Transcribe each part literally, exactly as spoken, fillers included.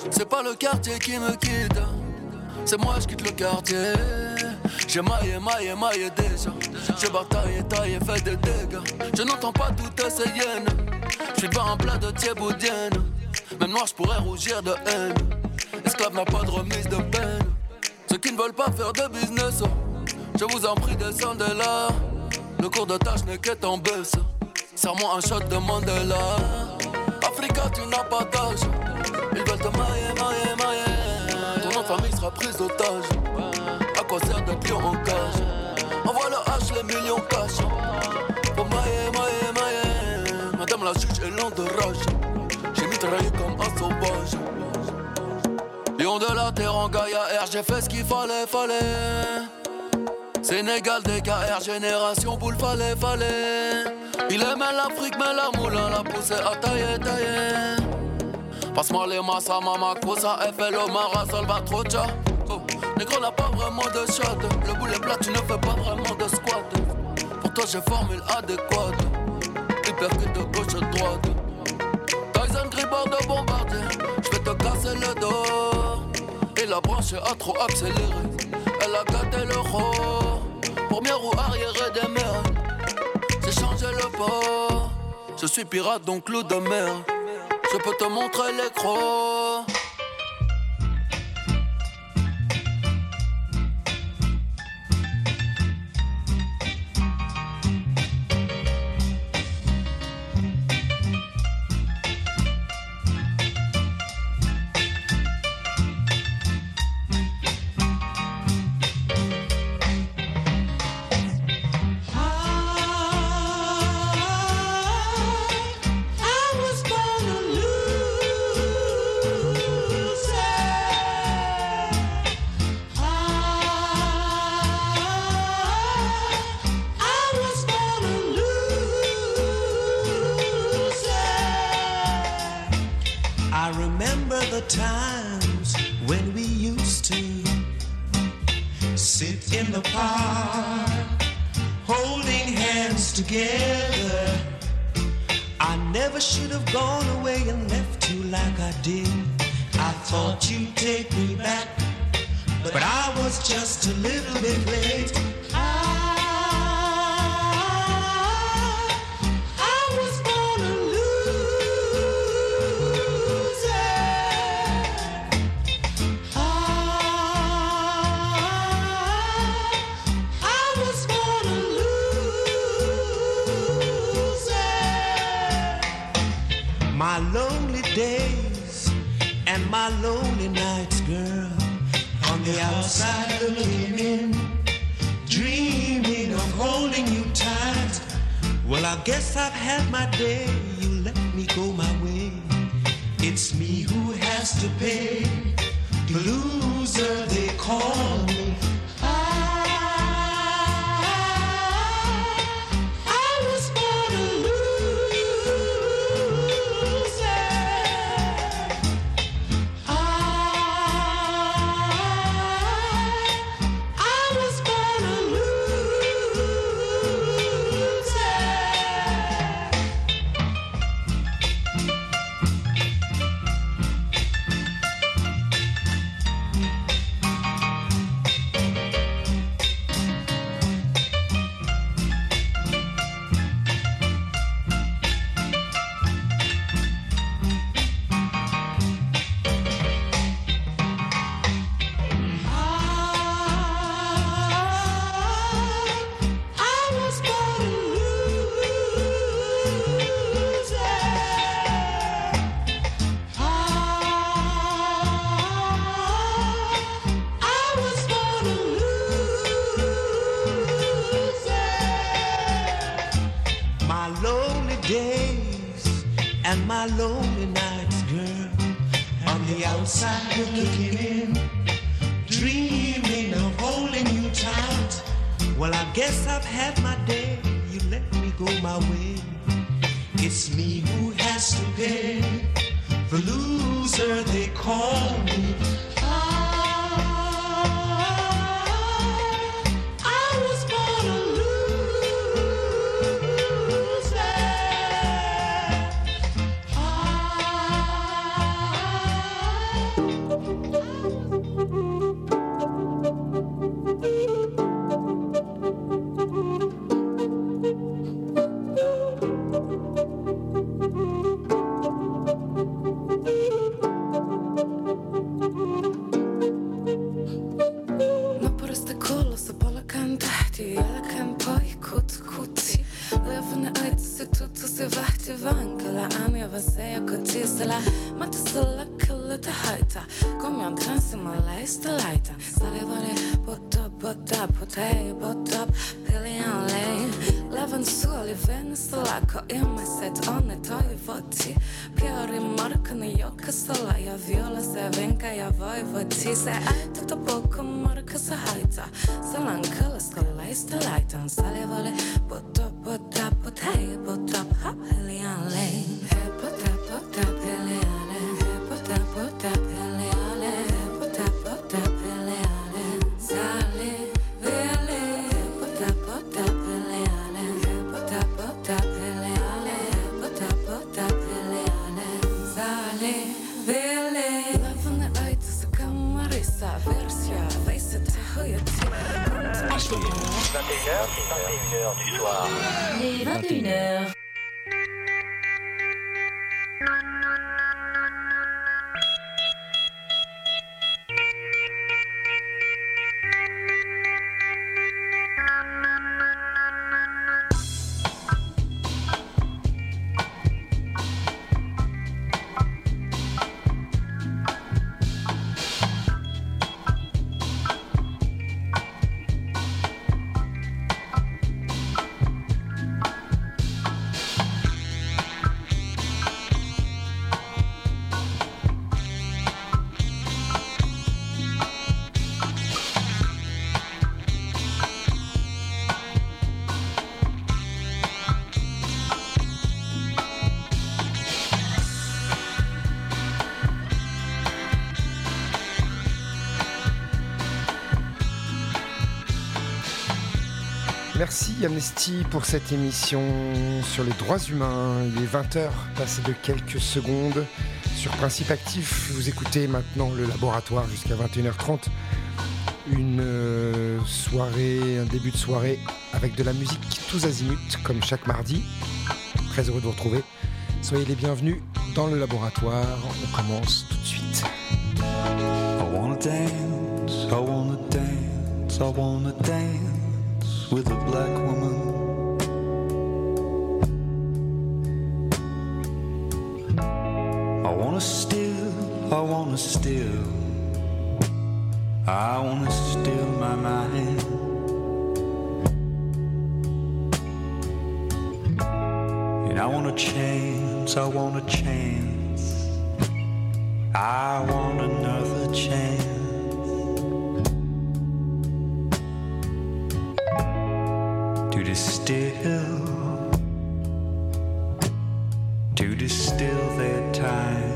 C'est pas le quartier qui me quitte, c'est moi je quitte le quartier. J'ai maillé, maillé, maillé déjà. J'ai bataillé, taillé, fait des dégâts. Je n'entends pas toutes ces hyènes. Je suis pas en plat de thieboudienne. Même noir je pourrais rougir de haine. Esclave n'a pas de remise de peine. Ceux qui ne veulent pas faire de business, je vous en prie descendez là. Le cours de tâche n'est qu'être en baisse. Serre-moi un shot de Mandela. Africa tu n'as pas d'âge. Ils veulent te mailler, mailler, mailler. Ton nom de famille sera prise d'otage. À quoi sert d'être lion en cage? Envoie le H, les millions cash. Pour mailler, mailler, mailler. Madame la juge est lente de rage. J'ai mitraillé comme un sauvage. Lion de la terre en Gaïa R, j'ai fait ce qu'il fallait, fallait. Sénégal, D K R, génération boule, fallait, fallait. Il aimait l'Afrique, mais la moulin l'a poussé à tailler, tailler. Passe-moi les massas, mama, cosa, F L O, Mara, Salvatrocha. Oh, négro n'a pas vraiment de shot. Le boulet plat, tu ne fais pas vraiment de squat. Pour toi, j'ai formule adéquate. Hypercute de gauche à droite. Tyson Gribord de bombardier. J'vais te casser le dos. Et la branche a trop accéléré. Elle a gâté le roi. Première roue arrière des mers. J'ai changé le port. Je suis pirate donc loup de mer. Je peux te montrer les crocs. Times when we used to sit in the park, holding hands together. I never should have gone away and left you like I did. I thought you'd take me back, but I was just a little bit late. My lonely days and my lonely nights, girl, on the outside looking in, dreaming of holding you tight. Well, I guess I've had my day, you let me go my way. It's me who has to pay, the loser they call me. lite höjta. Kom jag dans i Malaysia lighten. Sally var det borta, borta, potato, borta, pillian lane. Leven sol i Venezuela, ko ima set, one to i voti. Pjori markane joka sola, ja viola se venka, ja vojvoti. Se ajte to boko marka se hajta. Salan kala skola iste lighten. Sally var det borta, borta, potato, borta, pillian lane. Borta, borta, pillian lane. Borta, borta, pillian lane. Borta, borta, pillian lane. Sally, really. Borta, borta, pillian lane. Borta, borta, pillian lane. Borta, borta, pillian lane. Sally, really. Leven är ute så kan man risa. Versia, visa till höjd till. vingt et une heures, vingt et une heures du soir. Les vingt et une heures. Merci Amnesty pour cette émission sur les droits humains. Il est vingt heures, passé de quelques secondes. Sur Principe Actif, vous écoutez maintenant le laboratoire jusqu'à vingt et une heures trente. Une soirée, un début de soirée avec de la musique tous azimuts, comme chaque mardi. Très heureux de vous retrouver. Soyez les bienvenus dans le laboratoire. On commence tout de suite. I wanna dance, I wanna dance, I wanna dance with a black woman. I wanna steal, I wanna steal, I wanna steal my mind. And I want a chance, I want a chance, I want another chance to distill, to distill their time.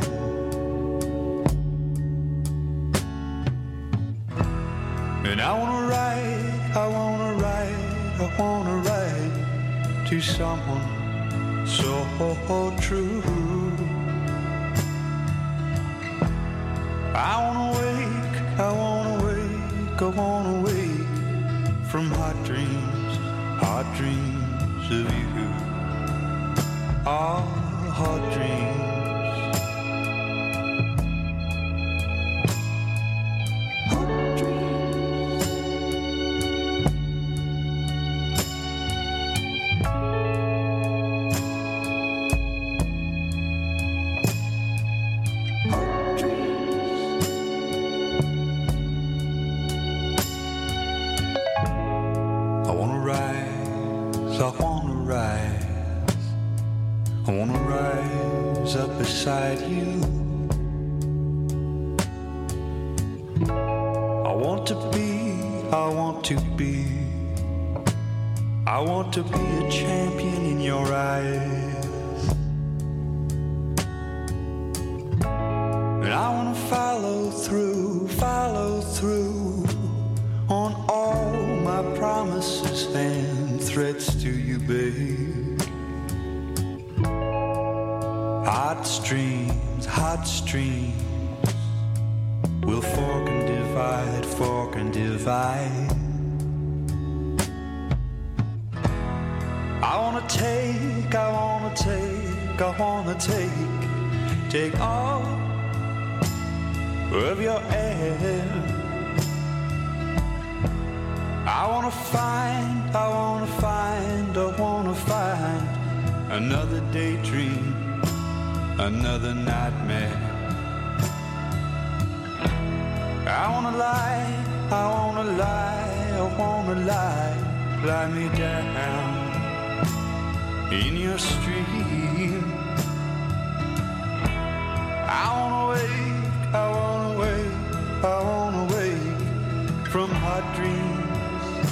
And I wanna write, I wanna write, I wanna write to someone so true. I wanna wake, I wanna wake, I wanna wake from hot dreams, hot dreams of you. Ah, hot dreams. Hot dreams. Hot dreams. I wanna rise, I wanna rise, I wanna rise up beside you. I want to be, I want to be, I want to be a champion in your eyes. And I wanna follow through, follow through on all my promises and threats to you, babe. Hot streams, hot streams will fork and divide, fork and divide. I wanna take, I wanna take, I wanna take, take all of your air. I wanna find, I wanna find, I wanna find another daydream, another nightmare. I wanna lie, I wanna lie, I wanna lie, lie me down in your stream. I wanna wake, I wanna wake, I wanna wake from hot dreams.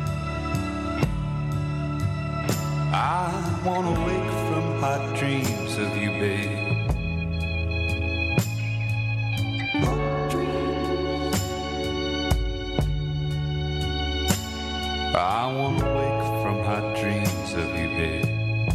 I wanna wake from hot dreams of you, babe. I wanna wake from hot dreams of you, babe.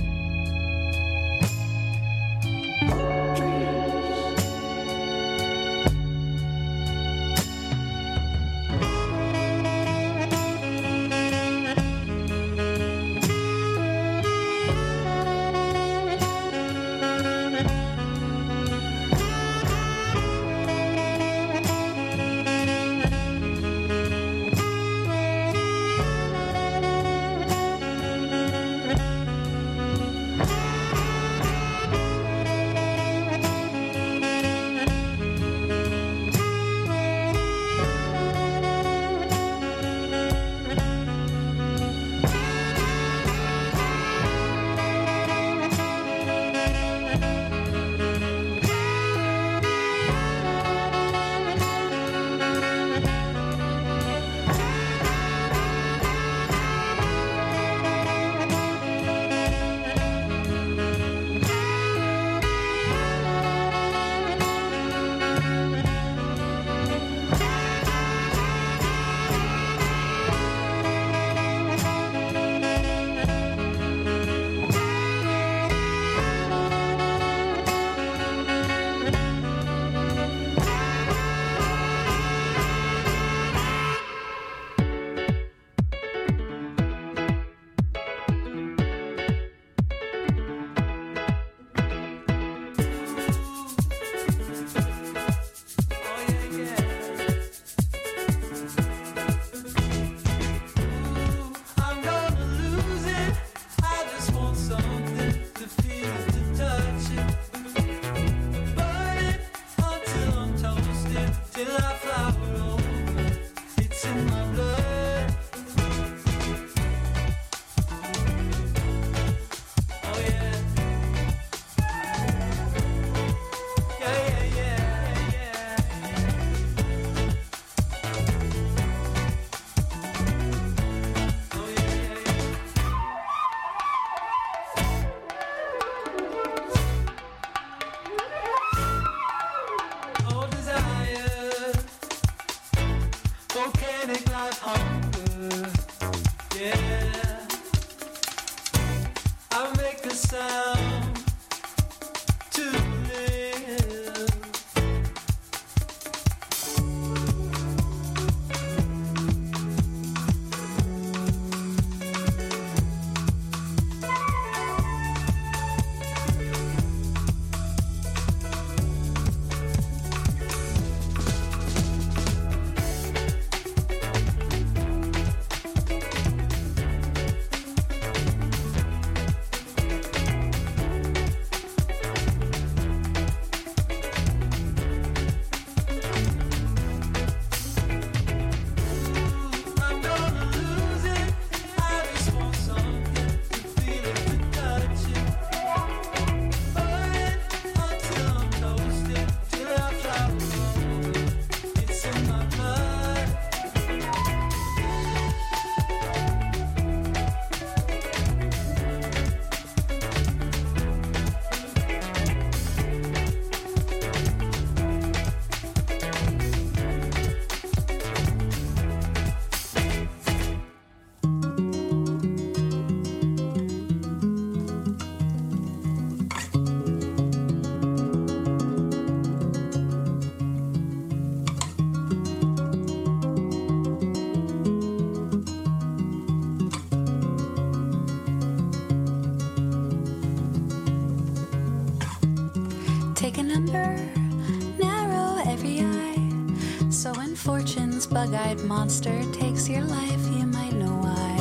Bug-eyed monster takes your life, you might know why.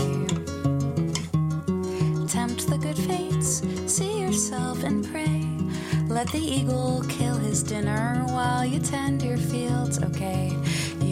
Tempt the good fates, see yourself and pray. Let the eagle kill his dinner while you tend your fields, okay?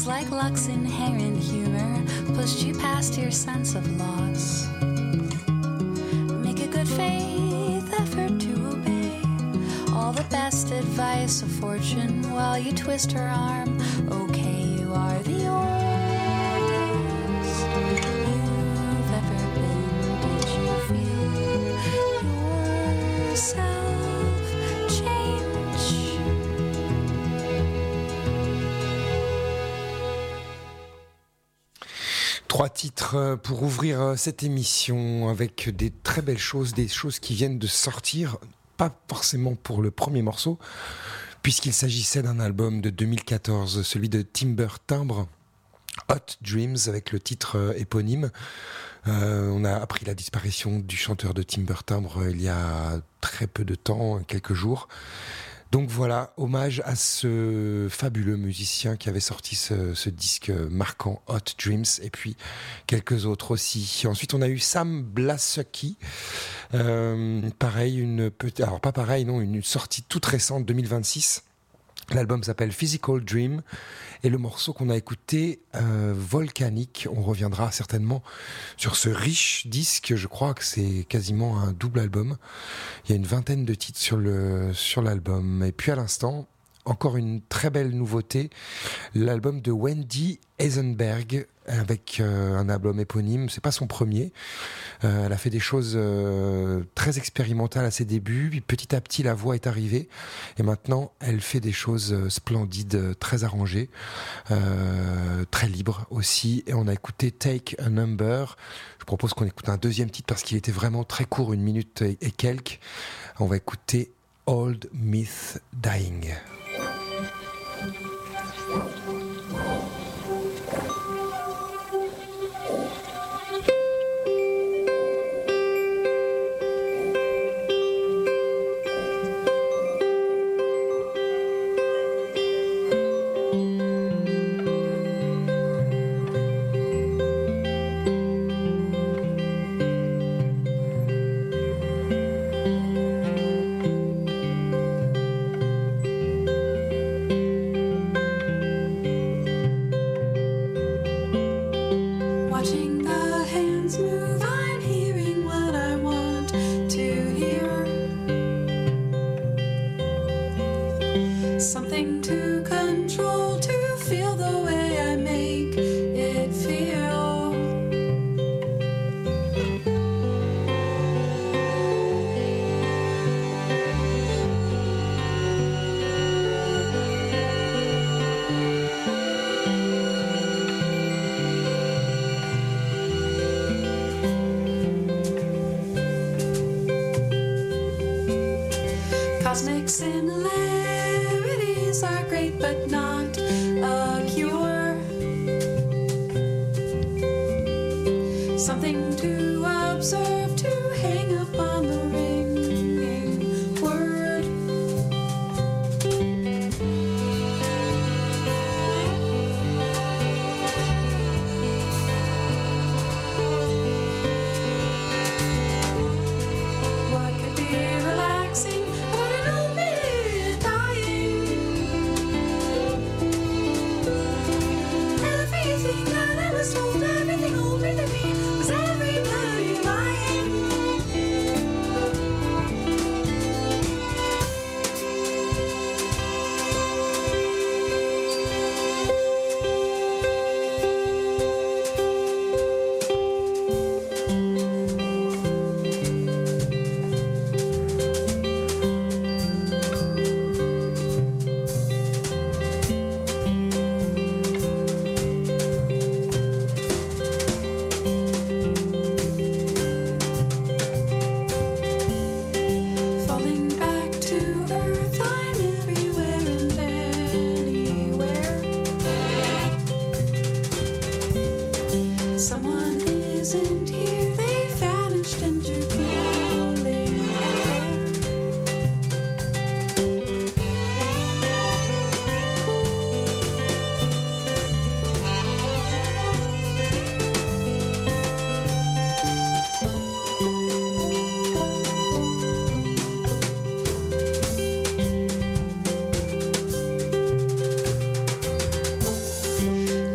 Looks like luck's inherent humor pushed you past your sense of loss. Make a good faith effort to obey all the best advice of fortune while you twist her arm. Okay, you are the oldest you've ever been. Did you feel yourself change? Trois titres pour ouvrir cette émission avec des très belles choses, des choses qui viennent de sortir, pas forcément pour le premier morceau, puisqu'il s'agissait d'un album de deux mille quatorze, celui de Timber Timbre, Hot Dreams, avec le titre éponyme. Euh, on a appris la disparition du chanteur de Timber Timbre il y a très peu de temps, quelques jours. Donc voilà, hommage à ce fabuleux musicien qui avait sorti ce, ce disque marquant, Hot Dreams, et puis quelques autres aussi. Ensuite, on a eu Sam Blasucki, euh, pareil, une petite, alors pas pareil, non, une sortie toute récente, deux mille vingt-six. L'album s'appelle Physical Dream et le morceau qu'on a écouté, euh, Volcanic. On reviendra certainement sur ce riche disque. Je crois que c'est quasiment un double album. Il y a une vingtaine de titres sur le sur l'album. Et puis à l'instant, encore une très belle nouveauté, l'album de Wendy Eisenberg avec euh, un album éponyme. C'est pas son premier. Euh, elle a fait des choses euh, très expérimentales à ses débuts. Puis petit à petit, la voix est arrivée et maintenant, elle fait des choses euh, splendides, euh, très arrangées, euh, très libres aussi. Et on a écouté Take a Number. Je propose qu'on écoute un deuxième titre parce qu'il était vraiment très court, une minute et, et quelques. On va écouter Old Myth Dying. Cosmic similarities are great, but not a cure. Something to observe, to hang upon the ringing word. What could be relaxing? Everything that I was told, everything older than me, was everybody lying?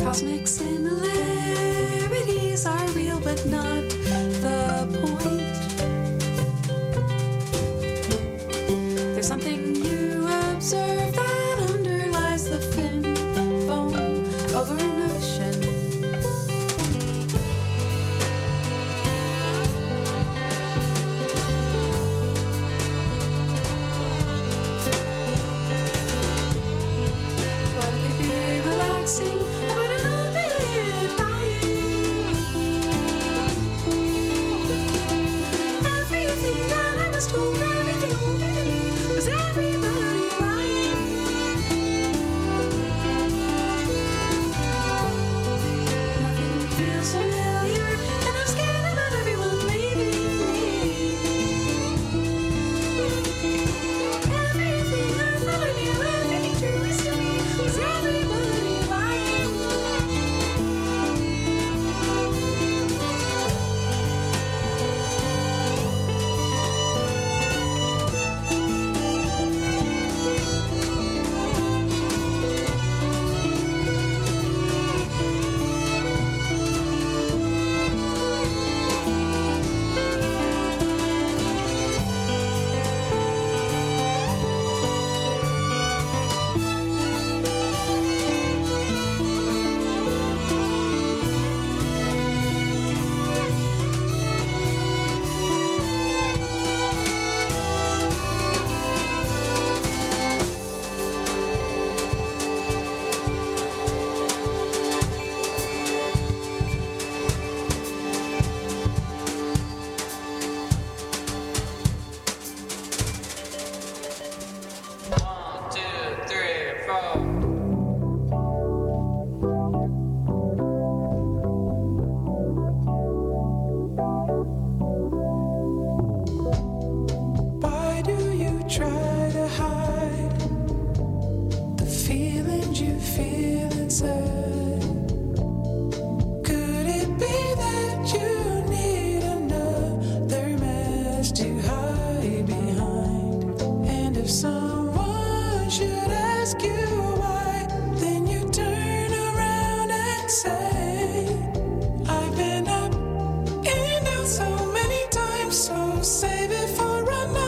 Cosmic similarities are real, but not the point. There's something you observe that underlies the thin foam over an ocean. What could be relaxing about an open dying? Everything that I was told, everything was everybody lying. Nothing feels familiar, and I'm scared about everyone leaving me. Everything I thought I knew, everything true is to me, was everybody lying. One, two, three, four. Why do you try to hide the feelings you feel inside? Could it be that you need another mask to hide behind? And if someone should ask you why, then you turn around and say, I've been up and down so many times, so save it for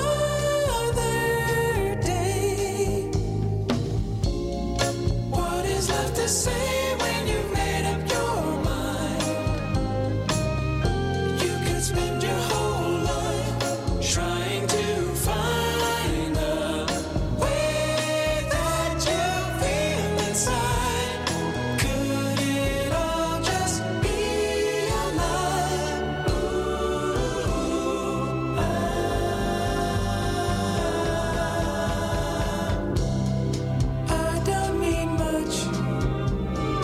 another day. What is left to say when you've made up your mind? You could spend your whole life trying to find a way that you feel inside. Could it all just be a lie? Ooh, I, I don't need much.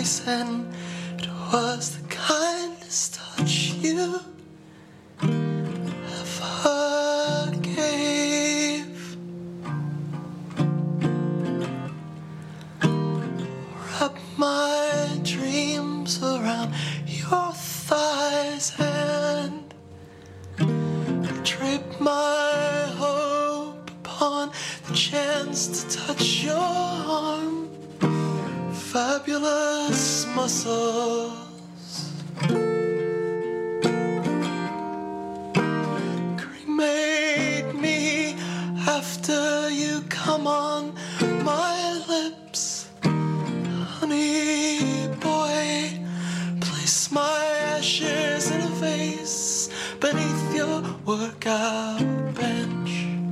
face, and it was the kindest touch you ever gave. Wrap my dreams around your thighs and drape my hope upon the chance to touch your arm. Fabulous muscles, cremate me after you come on my lips. Honey boy, place my ashes in a vase beneath your workout bench.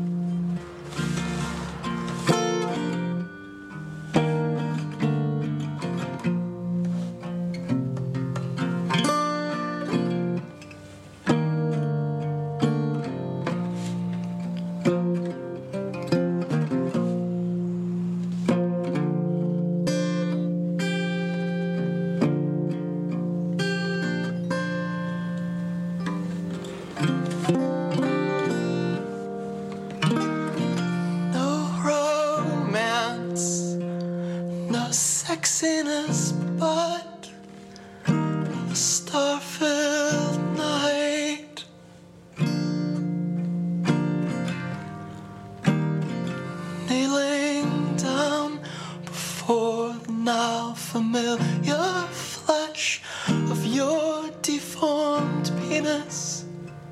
Sexiness, but a star-filled night. Kneeling down before the now familiar flesh of your deformed penis.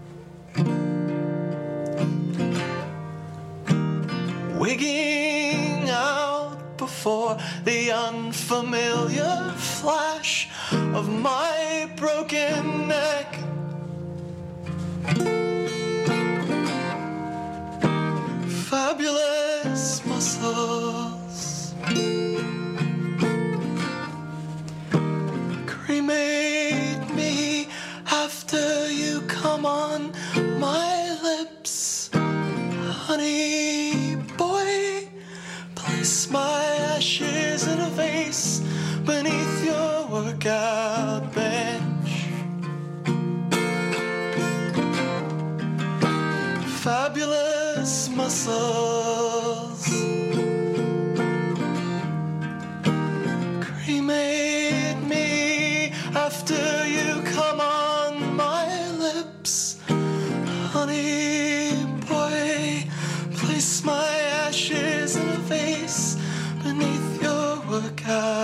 Wigging out before the unfamiliar flash of my broken neck. Fabulous muscles, cremate me after you come on my lips. Honey boy, place my ashes in a vase beneath your workout bench. Fabulous muscles, cremate me after you come on my lips. Honey boy, place my ashes in a vase beneath your workout